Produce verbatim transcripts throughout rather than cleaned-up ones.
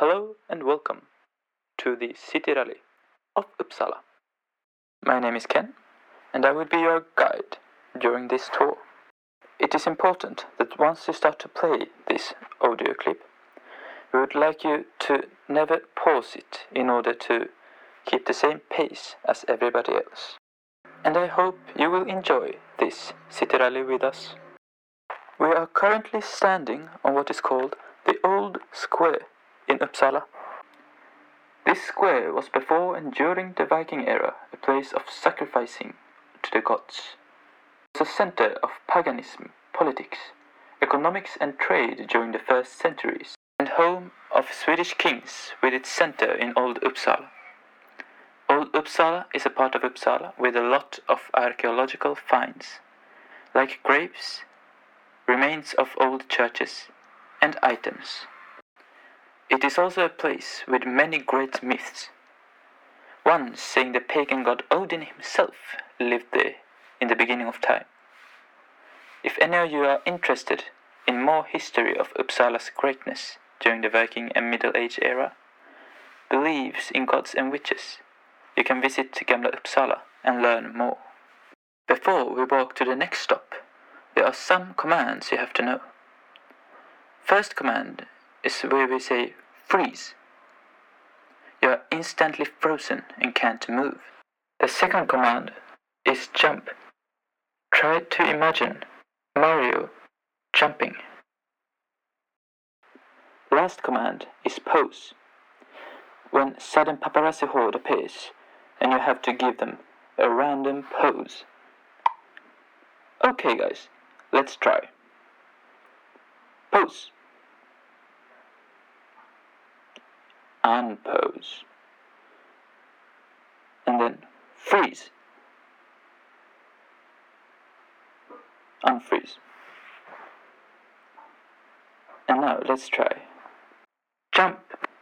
Hello and welcome to the City Rally of Uppsala. My name is Ken and I will be your guide during this tour. It is important that once you start to play this audio clip, we would like you to never pause it in order to keep the same pace as everybody else. And I hope you will enjoy this City Rally with us. We are currently standing on what is called the Old Square in Uppsala. This square was before and during the Viking era a place of sacrificing to the gods. It was a center of paganism, politics, economics and trade during the first centuries, and home of Swedish kings with its center in Old Uppsala. Old Uppsala is a part of Uppsala with a lot of archaeological finds, like graves, remains of old churches, and items. It is also a place with many great myths. One saying the pagan god Odin himself lived there in the beginning of time. If any of you are interested in more history of Uppsala's greatness during the Viking and Middle Age era, believes in gods and witches, you can visit Gamla Uppsala and learn more. Before we walk to the next stop, there are some commands you have to know. First command is where we say freeze. You are instantly frozen and can't move. The second command is jump. Try to imagine Mario jumping. Last command is pose. When sudden paparazzi horde appears and you have to give them a random pose. Okay guys, let's try. Pose. Unpose. And then freeze. Unfreeze. And now let's try. Jump.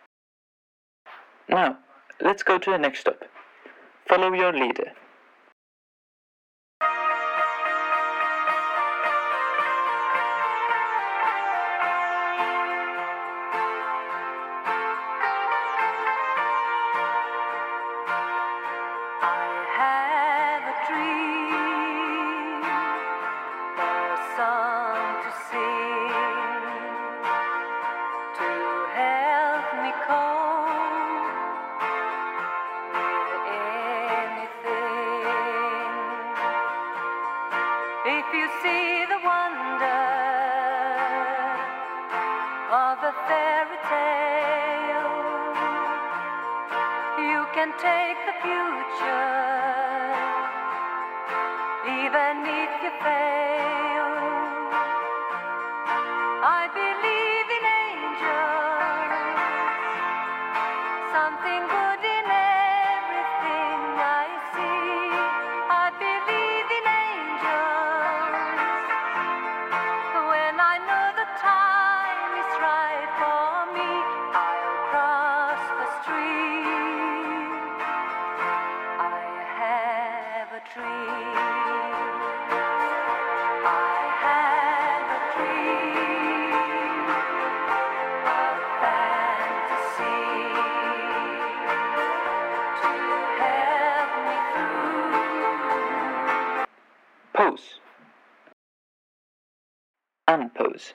Now, let's go to the next stop. Follow your leader. If you see the wonder of a fairy tale, you can take the future, even if you fail. I believe in angels, something good in everything I see. I believe in angels. When I know the time is right for me, I'll cross the street. I have a dream. I have a dream. A fantasy to help me through. Pose. Unpose.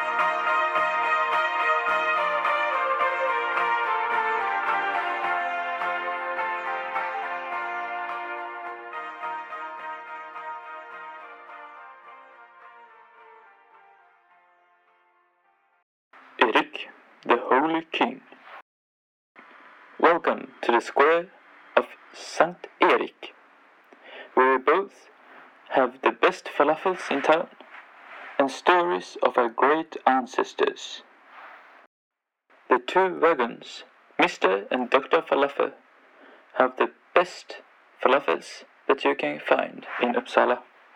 Erik, the Holy King. Welcome to the square of Sankt Erik, where we both have the best falafels in town and stories of our great ancestors. The two wagons, Mister and Doctor Falafel, have the best falafels that you can find in Uppsala.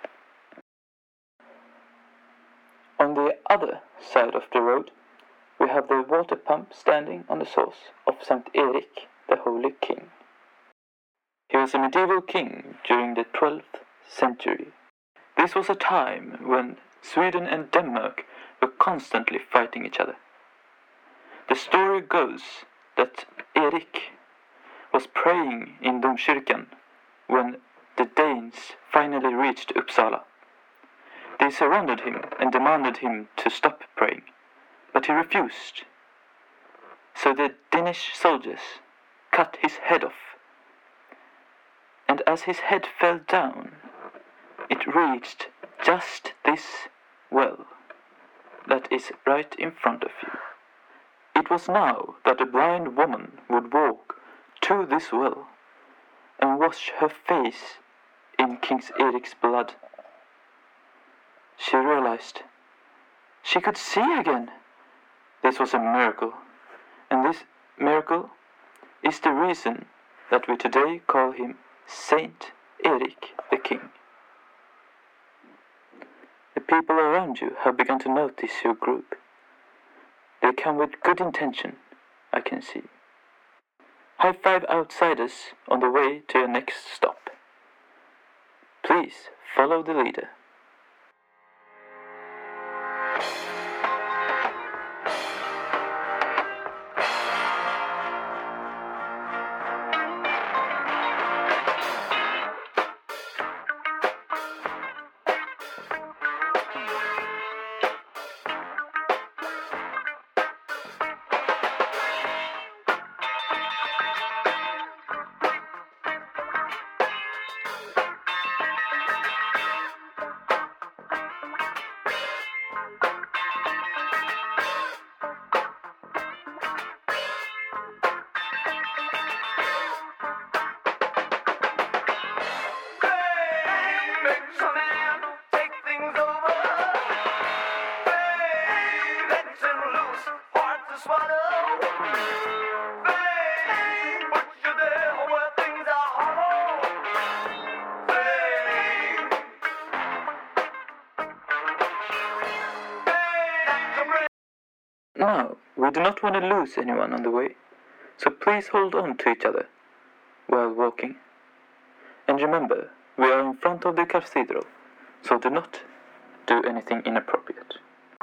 On the other side of the road, we have the water pump standing on the source of Sankt Erik, the Holy King. He was a medieval king during the twelfth century. This was a time when Sweden and Denmark were constantly fighting each other. The story goes that Erik was praying in Domkyrkan when the Danes finally reached Uppsala. They surrounded him and demanded him to stop praying, but he refused. So the Danish soldiers cut his head off, and as his head fell down, it reached just this well that is right in front of you. It was now that a blind woman would walk to this well and wash her face in King Erik's blood. She realized she could see again. This was a miracle, and this miracle is the reason that we today call him Saint Erik the King. The people around you have begun to notice your group. They come with good intention, I can see. High five outsiders on the way to your next stop. Please follow the leader. Now, we do not want to lose anyone on the way, so please hold on to each other while walking. And remember, we are in front of the cathedral, so do not do anything inappropriate.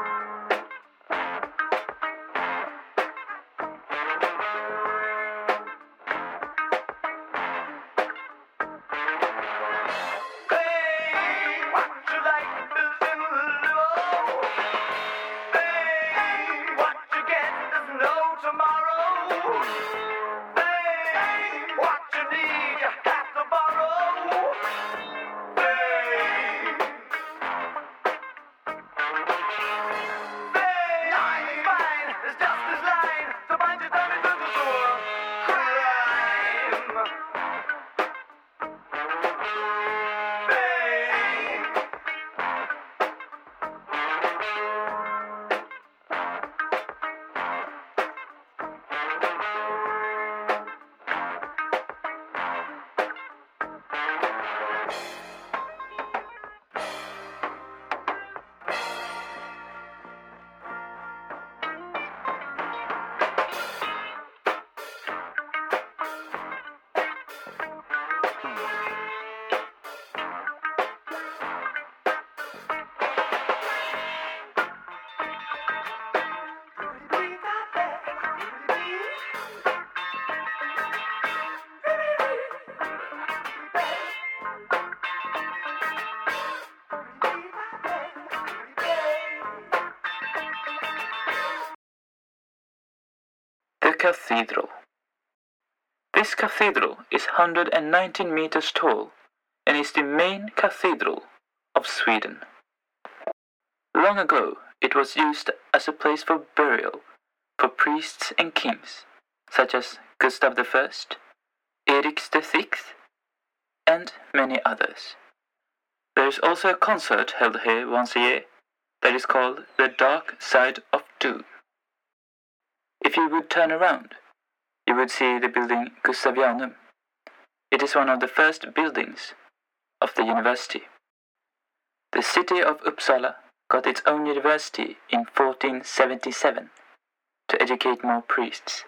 The Cathedral. This cathedral is one hundred nineteen meters tall and is the main cathedral of Sweden. Long ago, it was used as a place for burial for priests and kings, such as Gustav the First, Erik the Sixth, and many others. There is also a concert held here once a year that is called The Dark Side of Doom. If you would turn around, you would see the building Gustavianum. It is one of the first buildings of the university. The city of Uppsala got its own university in fourteen seventy-seven to educate more priests.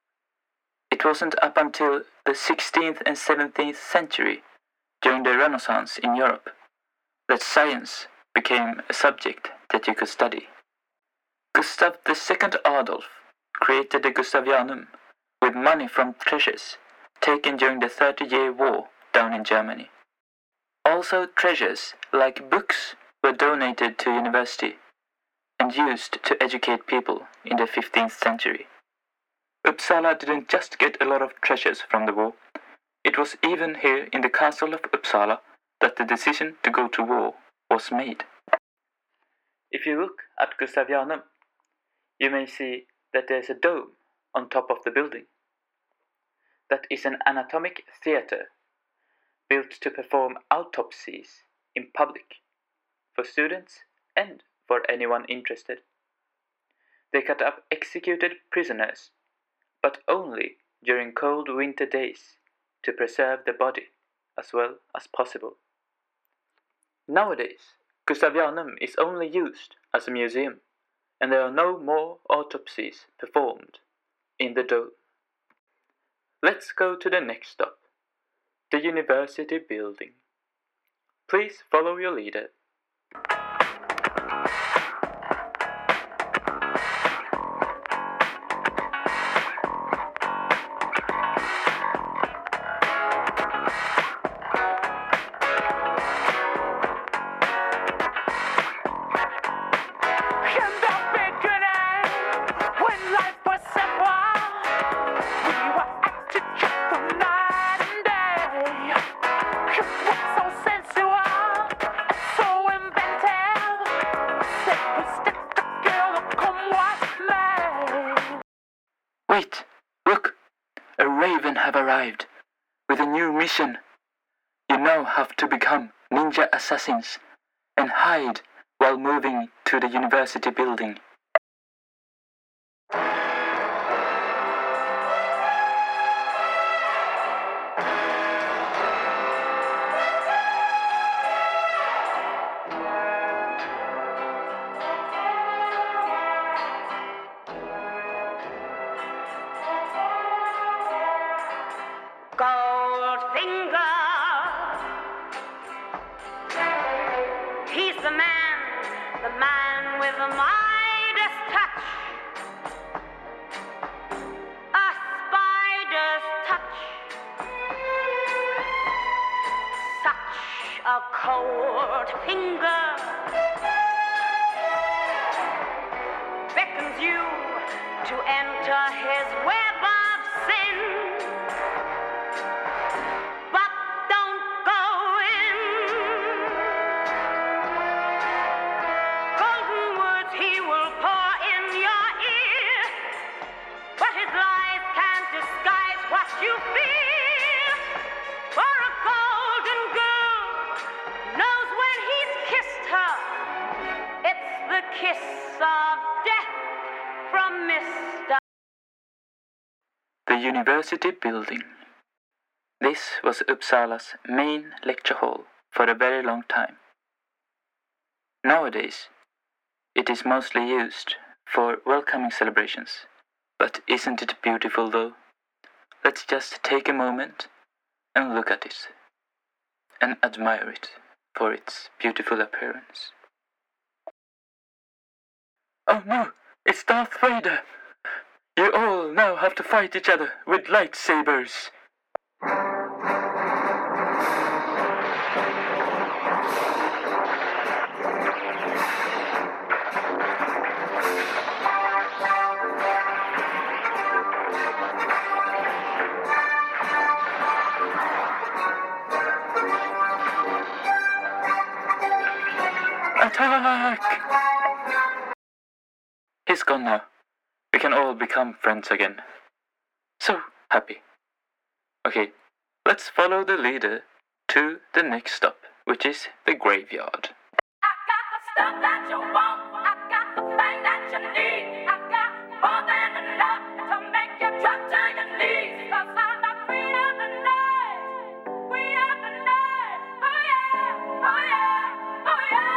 It wasn't up until the sixteenth and seventeenth century, during the Renaissance in Europe, that science became a subject that you could study. Gustav the Second Adolf created the Gustavianum with money from treasures taken during the Thirty-Year War down in Germany. Also, treasures like books were donated to university and used to educate people in the fifteenth century. Uppsala didn't just get a lot of treasures from the war. It was even here in the castle of Uppsala that the decision to go to war was made. If you look at Gustavianum, you may see that there's a dome on top of the building. That is an anatomic theater built to perform autopsies in public for students and for anyone interested. They cut up executed prisoners, but only during cold winter days to preserve the body as well as possible. Nowadays, Gustavianum is only used as a museum, and there are no more autopsies performed in the dome. Let's go to the next stop, the university building. Please follow your leader. Wait, look, a raven have arrived with a new mission. You now have to become ninja assassins and hide while moving to the university building. Goldfinger, he's the man, the man with the Midas touch, a spider's touch, such a cold finger beckons you to enter his web of sin. You feel for a golden girl knows when he's kissed her. It's the kiss of death from Mister The university building. This was Uppsala's main lecture hall for a very long time. Nowadays, it is mostly used for welcoming celebrations. But isn't it beautiful though? Let's just take a moment and look at it and admire it for its beautiful appearance. Oh no, it's Darth Vader! You all now have to fight each other with lightsabers. Attack! He's gone now. We can all become friends again. So happy. Okay, let's follow the leader to the next stop, which is the graveyard. I got the stuff that you want. I got the thing that you need. I got more than enough to make you drop to your knees. 'Cause I'm the queen of the night. Queen of the night. Oh yeah. Oh yeah. Oh yeah.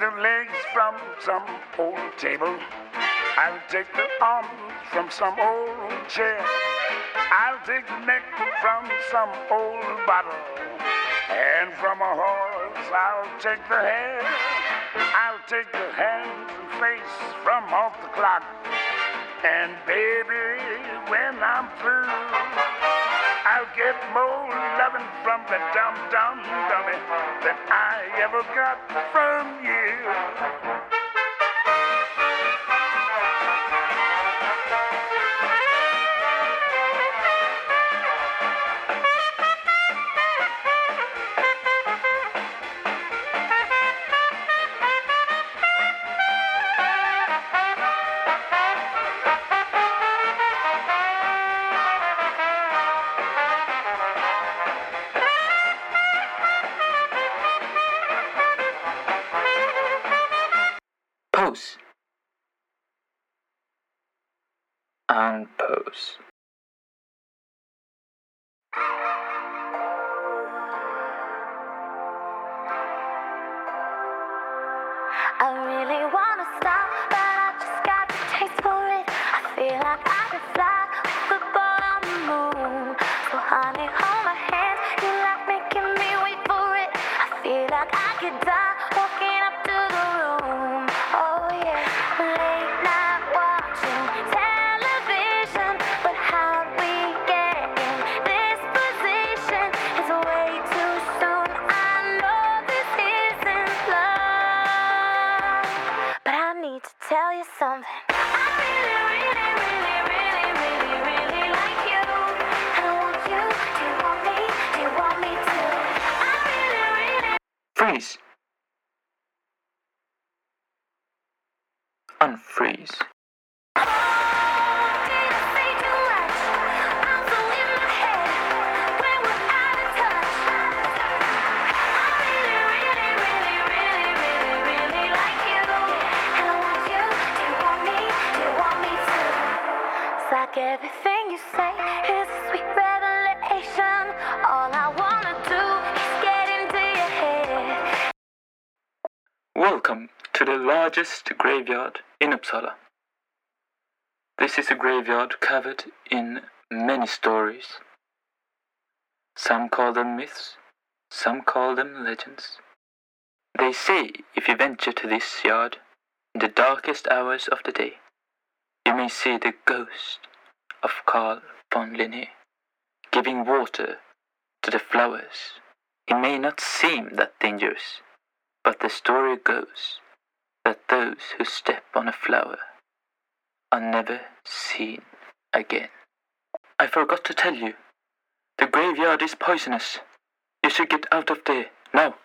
the legs from some old table. I'll take the arms from some old chair. I'll take the neck from some old bottle. And from a horse I'll take the hair. I'll take the hands and face from off the clock. And baby, when I'm through, I'll get more loving from the dum-dum dummy than I ever got from you. Pose. And pose. I really wanna stop, but I just got the taste for it. I feel like I could fly with the ball on the moon. So honey, hold my hand, you like making me wait for it. I feel like I could die walking up to the room. Oh yeah, late night watching television, but how we get in this position is way too soon. I know this isn't love, but I need to tell you something. I really, really, really, really, really, really like you. And I want you. Do you want me? Do you want me to? I really, really. Freeze. Unfreeze. Oh, did I say too much? I'm so in my head when we're out of touch. I really, really, really, really, really, really like you. And I want you. Do you want me? Do you want me to? It's like everything you say is a sweet revelation. All I wanna do is get into your head. Welcome to the largest graveyard in Uppsala. This is a graveyard covered in many stories. Some call them myths, some call them legends. They say if you venture to this yard in the darkest hours of the day, you may see the ghost of Carl von Linné giving water to the flowers. It may not seem that dangerous, but the story goes that those who step on a flower are never seen again. I forgot to tell you, the graveyard is poisonous. You should get out of there now.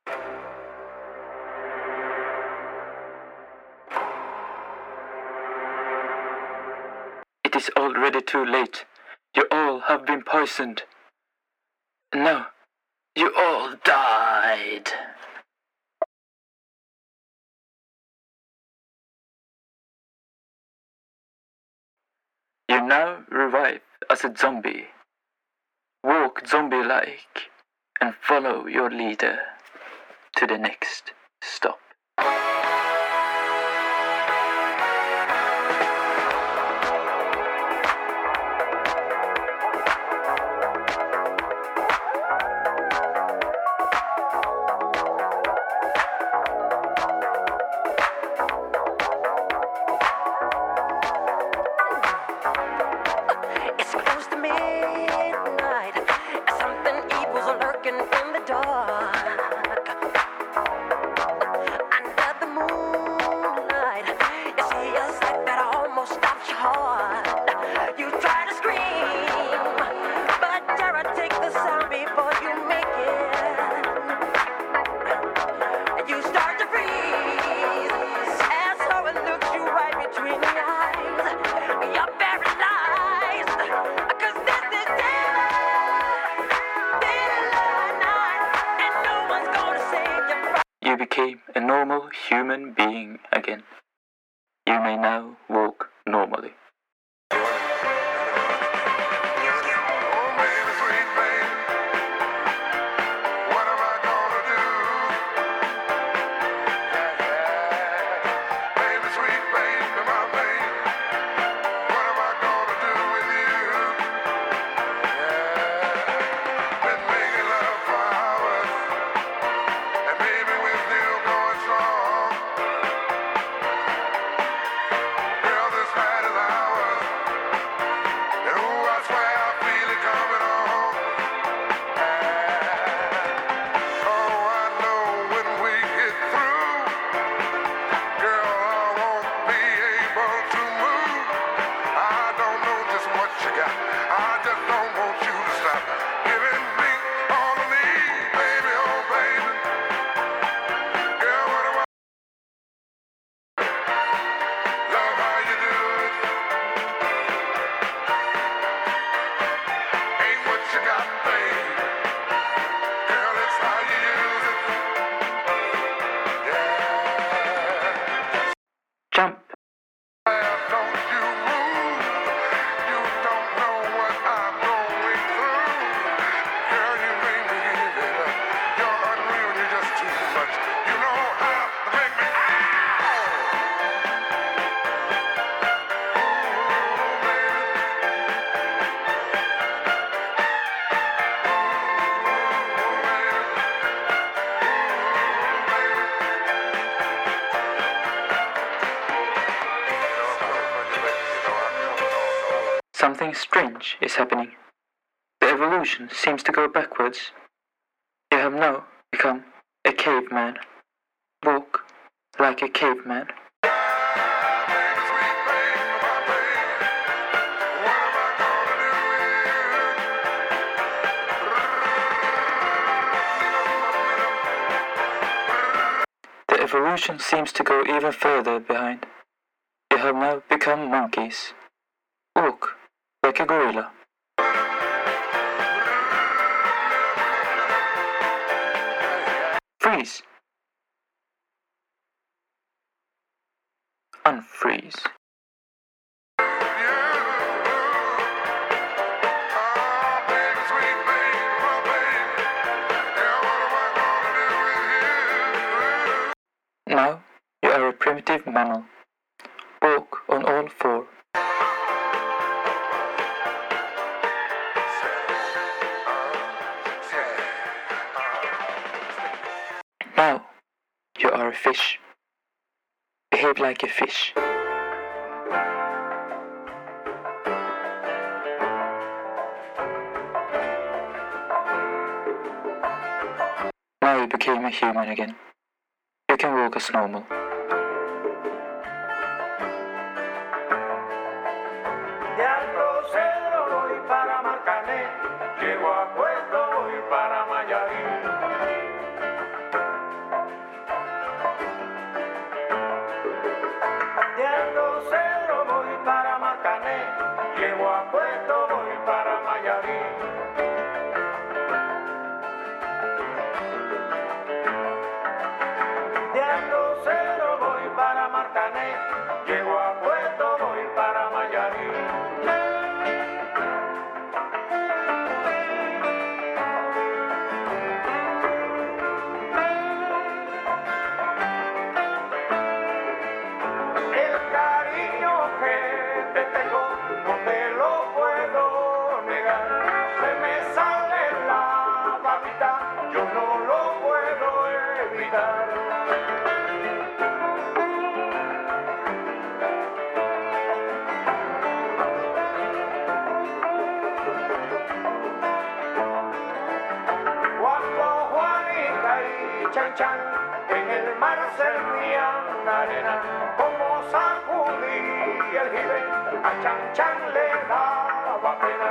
It is already too late. You all have been poisoned. No, you all died. You now revive as a zombie. Walk zombie-like and follow your leader to the next stop. It's close to midnight. Something evil's lurking in the dark. Under the moonlight, you see a sight that almost stops your heart. You try to scream, but terror takes the sound before you make it. You start to freeze as horror looks you right between the eyes. You're paralyzed, 'cause this is daylight, daylight night, and no one's gonna save you from. You became a normal human being again. You may now walk normally. Oh, baby, sweet baby, what am I gonna do? Yeah, yeah. Something strange is happening. The evolution seems to go backwards. You have now become a caveman. Walk like a caveman. The evolution seems to go even further behind. You have now become monkeys. Walk like a gorilla. Freeze. Unfreeze. Now you are a primitive mammal. Walk on all four. Now you are a fish. Behave like a fish. Now you became a human again. You can walk as normal. De Alto Cedro voy para Marcané, llego a Puerto voy para Mayarí. De Alto Cedro voy para Marcané, llego a Puerto voy para Mayarí. De Alto Cedro voy para Marcané, llego a Puerto voy para Mayarí. El cariño que te tengo no te lo puedo negar. Se me sale la babita, yo no lo puedo evitar. Cuando Juanita y Chan Chan en el mar servían arena, como sacudí el jibe, a Chan Chan le daba pena.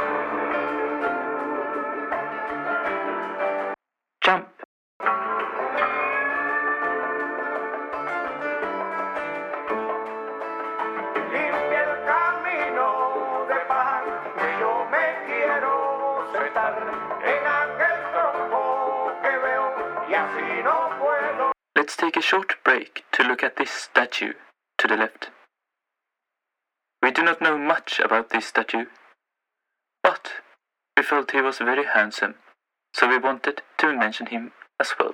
Jump. Limpia el camino de paz, que yo me quiero sentar en aquel tronco que veo y así no puedo. Let's take a short break to look at this statue to the left. We do not know much about this statue, but we felt he was very handsome, so we wanted to mention him as well.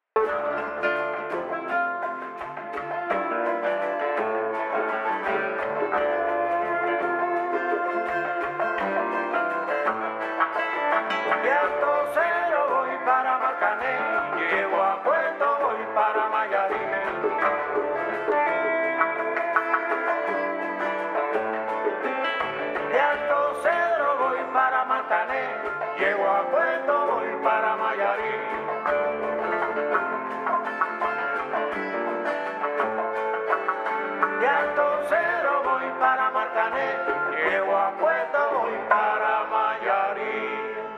De Alto Cedro voy para Marcané, llego a Puerto voy para Mayarí. De Alto Cedro voy para Marcané, llego a Puerto voy para Mayarí. De Alto Cedro voy para Marcané, llego a Puerto voy para Mayarí.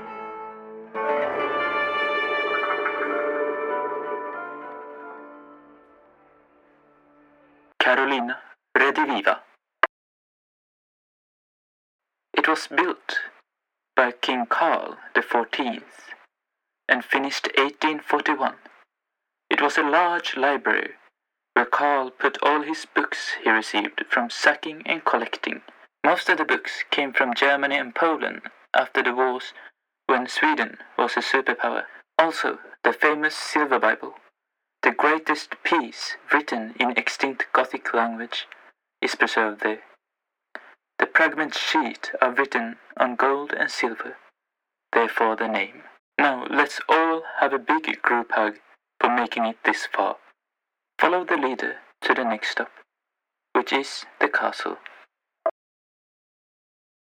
Carolina Rediviva. It was built by King Carl the fourteenth and finished eighteen forty-one. It was a large library where Carl put all his books he received from sacking and collecting. Most of the books came from Germany and Poland after the wars when Sweden was a superpower. Also, the famous Silver Bible, the greatest piece written in extinct Gothic language, is preserved there. The fragment sheet are written on gold and silver, therefore the name. Now let's all have a big group hug for making it this far. Follow the leader to the next stop, which is the castle.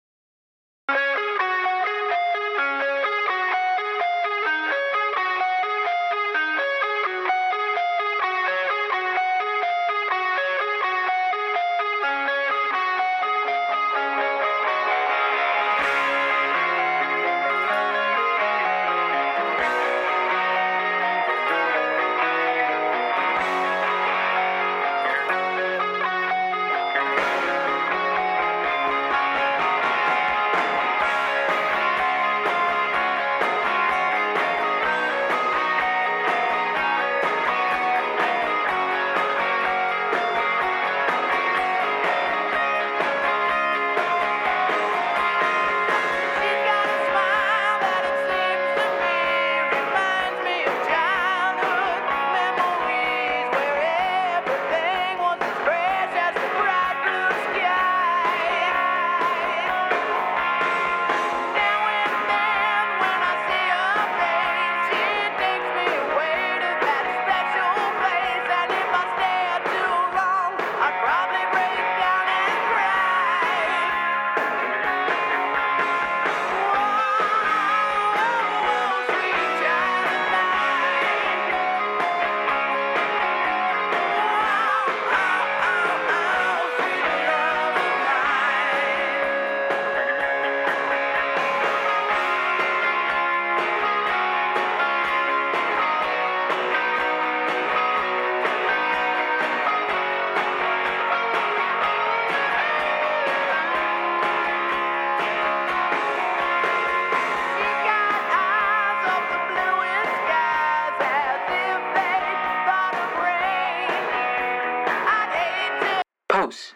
Pose.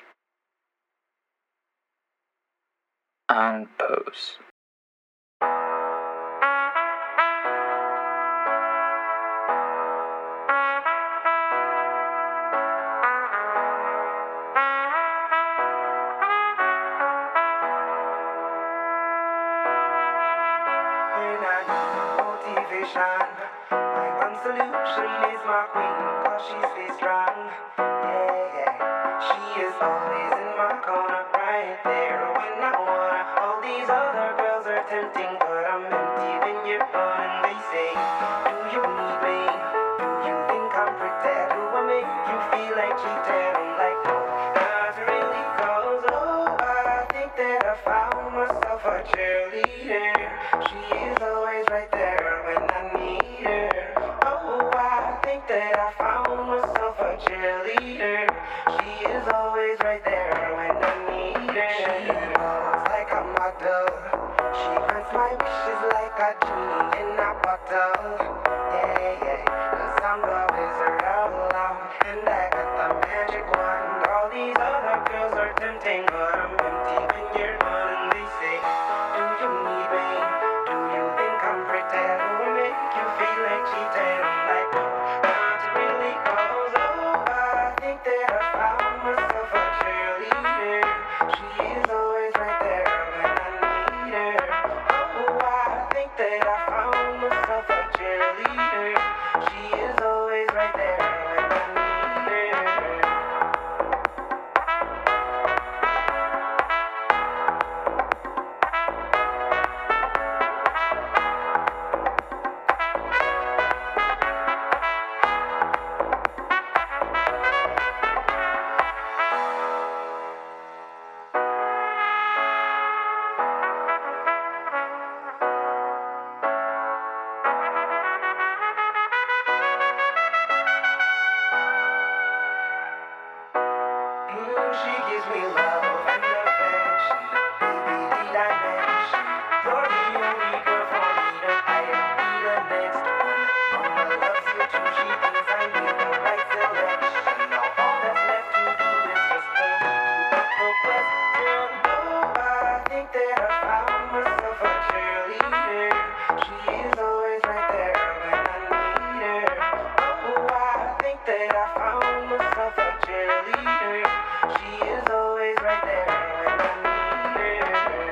And pose. When I need motivation, my one solution is my queen, cause she stays strong. Yeah, yeah. She is always in my corner, right there when I wanna. All these other girls are tempting, but I'm empty when you're gone. And they say, do you need me? Do you think I'm pretty? Do I make you feel like cheating? I'm like, no, not really, cause oh, I think that I found myself a cheerleader. She is always right there when I need her. Oh, I think that I found myself a cheerleader. She is always right there when I need her. She looks like a model. She grants my wishes like a genie in a bottle. Yeah, yeah, cause I'm the wizard of love, and I got the magic wand. All these other girls are tempting, but I'm empty when you're gone. And they say, do you need me? Do you think I'm pretty? Do I make you feel like cheating? I'm like, no, not really, cause oh, I think that I found myself a cheerleader. She is always right there when I need her. Oh, I think that I found myself a cheerleader. She is always right there when I need her. Mm, she gives me love and affection, baby, need I mention? You're the only girl for me, no, I don't need the next one. Mama loves you too, she thinks I made the right selection. Now all that's left to do is just for me to put the question. Oh, I think that I found myself a cheerleader. She is always right there when I need her. Oh, I think that I found myself a cheerleader. She is always right there when I need her.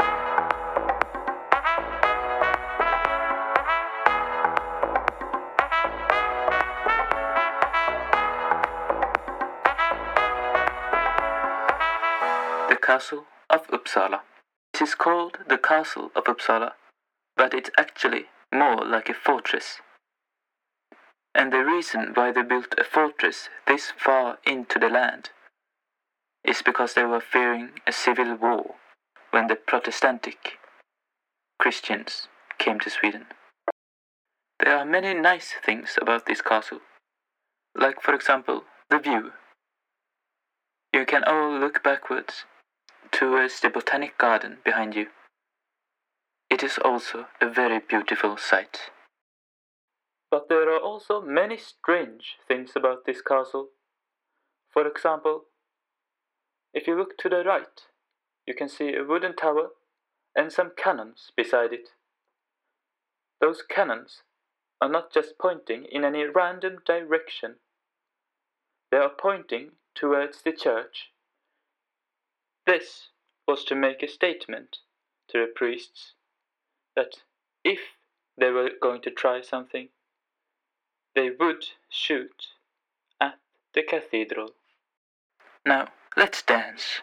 The Castle of Uppsala. This is called the Castle of Uppsala, but it's actually more like a fortress. And the reason why they built a fortress this far into the land is because they were fearing a civil war when the Protestantic Christians came to Sweden. There are many nice things about this castle, like for example the view. You can all look backwards towards the botanic garden behind you. It is also a very beautiful sight. But there are also many strange things about this castle. For example, if you look to the right, you can see a wooden tower and some cannons beside it. Those cannons are not just pointing in any random direction. They are pointing towards the church. This was to make a statement to the priests that if they were going to try something, they would shoot at the cathedral. Now, let's dance.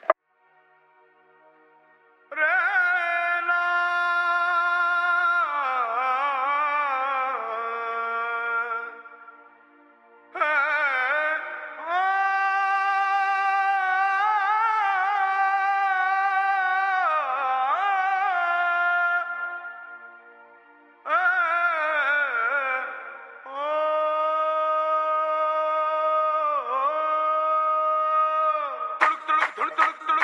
Tuluk, tuluk, tuluk, tuluk, tuluk.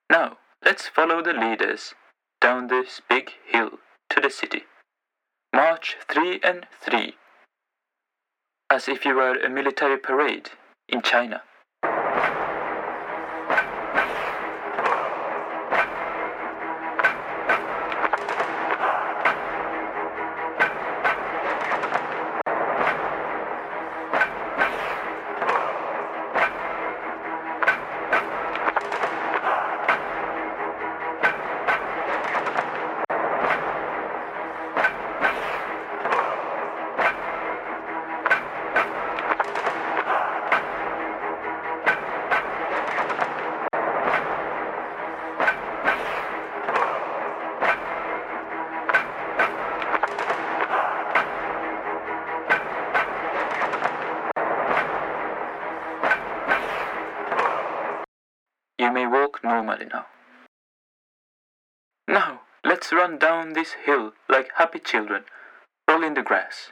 Now, let's follow the leaders down this big hill to the city. March three and three, as if you were a military parade in China. You may walk normally now. Now, let's run down this hill like happy children, all in the grass.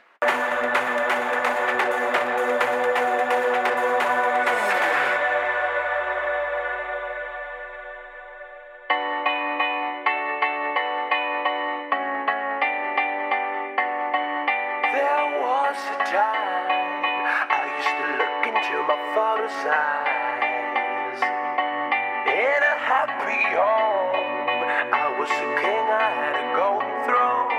There was a time I used to look into my father's eyes. In a happy home, I was a king, I had a golden throne.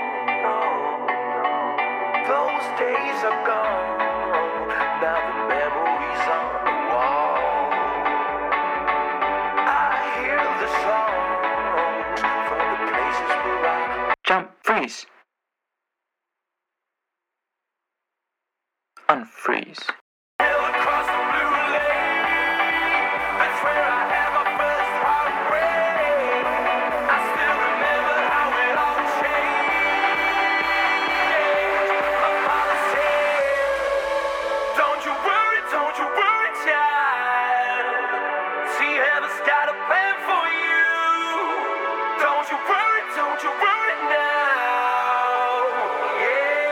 Those days are gone, now the memories on the wall. I hear the songs from the places where I Jump, freeze! Unfreeze. Hill across the blue lake. That's where I had my first heartbreak. I still remember how it all changed. My father said, "Don't you worry, don't you worry, child. See, heaven's got a plan for you. Don't you worry, don't you worry now." Yeah.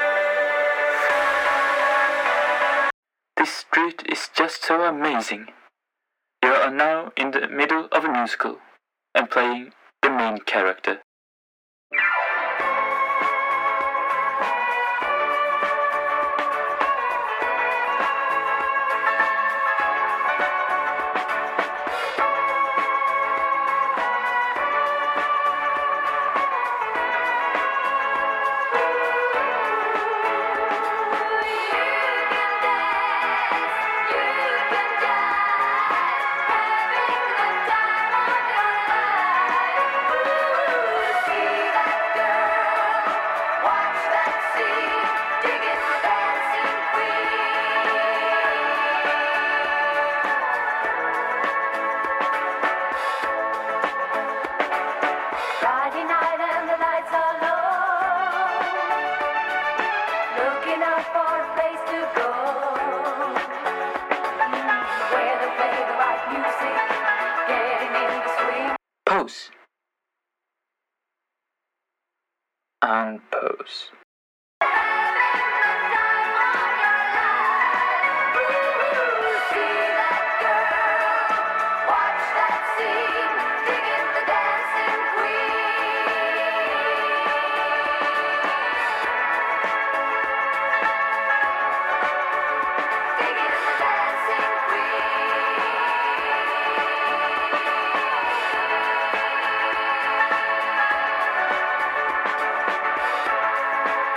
This street is just so amazing. You are now in the middle of a musical and playing the main character. Friday night and the lights are low. Looking out for a place to go. Where they play the right music, getting in the swing. Pose. And pose. See that girl, watch that scene, digging the dancing queen. Digging the dancing queen.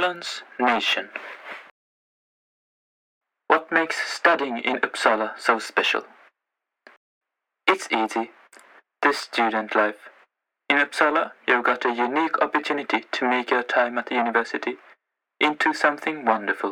Uppsalans nation. What makes studying in Uppsala so special? It's easy. The student life. In Uppsala, you've got a unique opportunity to make your time at the university into something wonderful.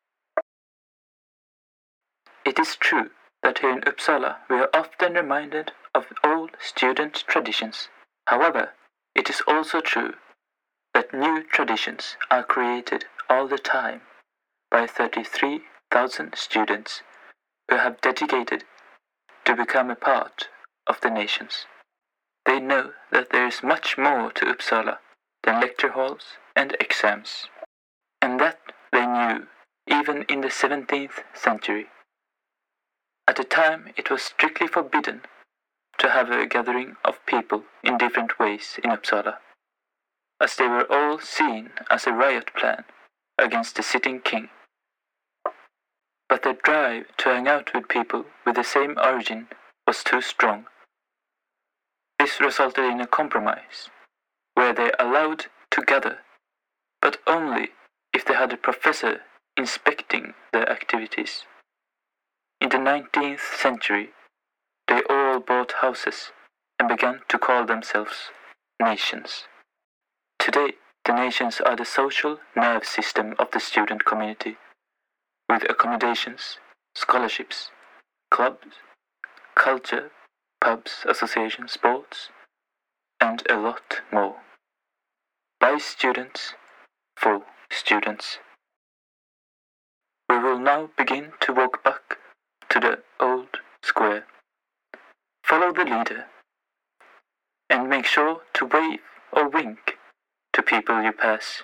It is true that here in Uppsala we are often reminded of old student traditions. However, it is also true that new traditions are created all the time by thirty-three thousand students who have dedicated to become a part of the nations. They know that there is much more to Uppsala than lecture halls and exams, and that they knew even in the seventeenth century. At the time it was strictly forbidden to have a gathering of people in different ways in Uppsala, as they were all seen as a riot plan against the sitting king. But their drive to hang out with people with the same origin was too strong. This resulted in a compromise, where they allowed to gather, but only if they had a professor inspecting their activities. In the nineteenth century, they all bought houses and began to call themselves nations. Today, the nations are the social nerve system of the student community, with accommodations, scholarships, clubs, culture, pubs, associations, sports, and a lot more. By students, for students. We will now begin to walk back to the old square. Follow the leader, and make sure to wave or wink to people you pass.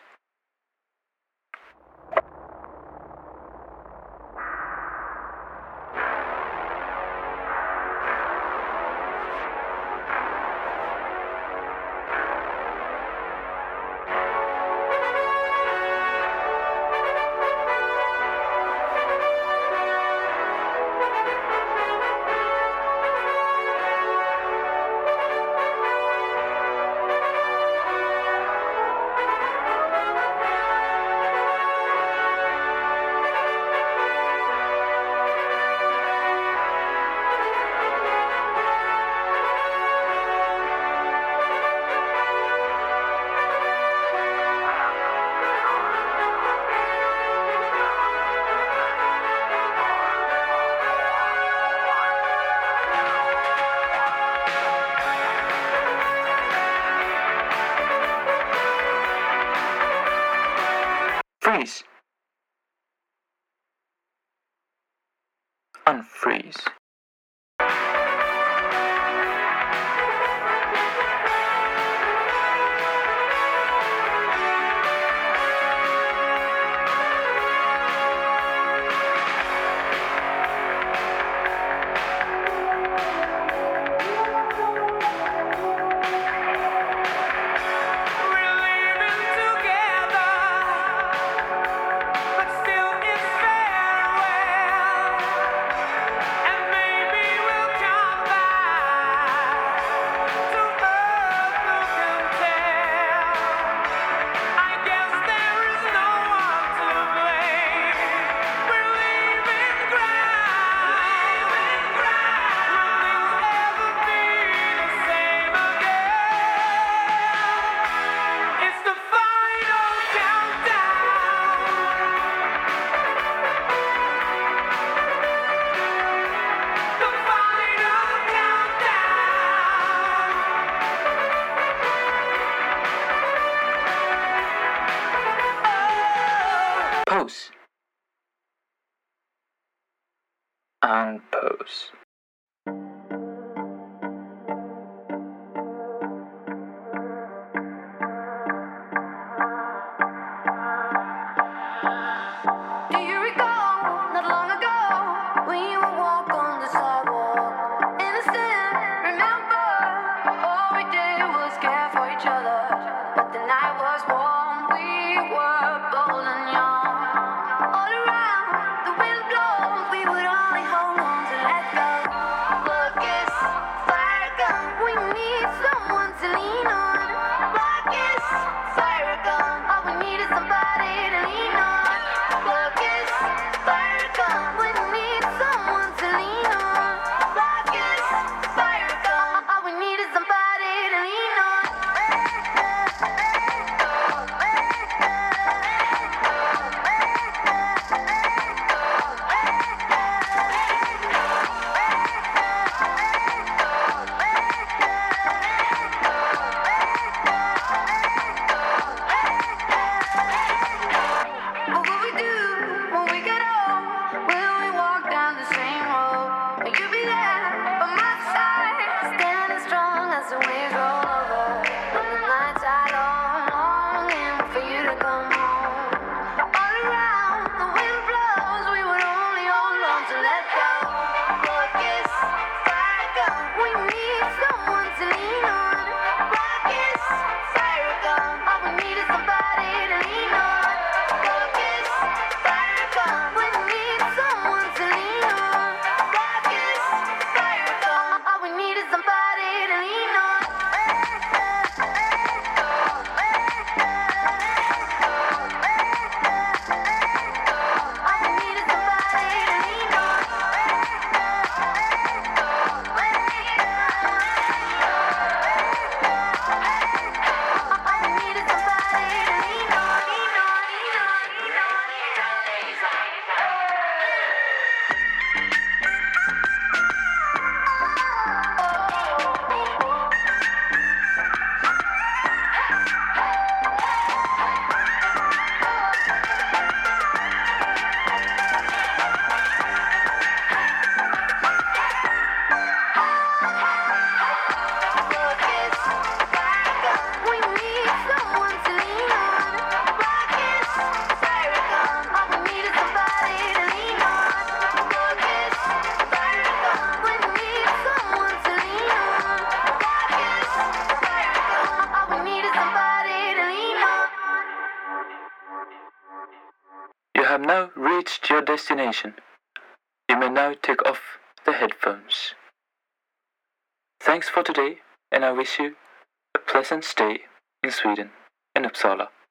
Freeze. Unfreeze. We're living together, but still it's farewell. And maybe we'll come back to earth, who can tell? I guess there is no one to blame. We're leaving ground. Will things ever be the same again? It's the final countdown. The final countdown. Pose. Unpose. Do you recall not long ago when you would walk on the sidewalk? Innocent, remember? All we did was care for each other. But the night was warm, we were bold and young. All around, the wind blows, we would only hold on to let go. have now reached your destination. You may now take off the headphones. Thanks for today, and I wish you a pleasant stay in Sweden, in Uppsala.